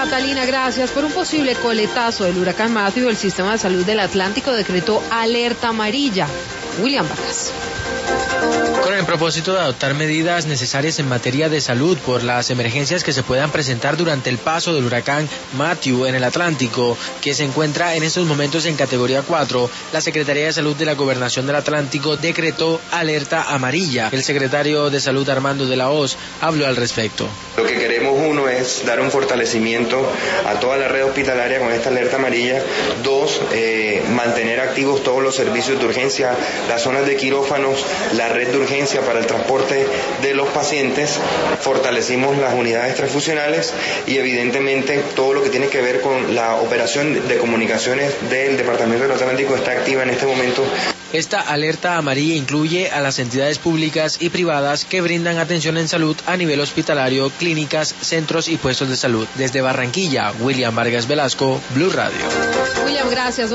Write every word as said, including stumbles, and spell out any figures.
Catalina, gracias. Por un posible coletazo del huracán Matthew, el Sistema de Salud del Atlántico decretó alerta amarilla. William Vargas. Con el propósito de adoptar medidas necesarias en materia de salud por las emergencias que se puedan presentar durante el paso del huracán Matthew en el Atlántico, que se encuentra en estos momentos en categoría cuatro, la Secretaría de Salud de la Gobernación del Atlántico decretó alerta amarilla. El secretario de Salud, Armando de la Hoz, habló al respecto. Lo que queremos, uno, es dar un fortalecimiento a toda la red hospitalaria con esta alerta amarilla. Dos, eh, mantener activos todos los servicios de urgencia, las zonas de quirófanos, la red de urgencia para el transporte de los pacientes. Fortalecimos las unidades transfusionales y evidentemente todo lo que tiene que ver con la operación de comunicaciones del Departamento del Atlántico está activa en este momento. Esta alerta amarilla incluye a las entidades públicas y privadas que brindan atención en salud a nivel hospitalario, clínicas, centros y puestos de salud. Desde Barranquilla, William Vargas Velasco, Blue Radio. William, gracias.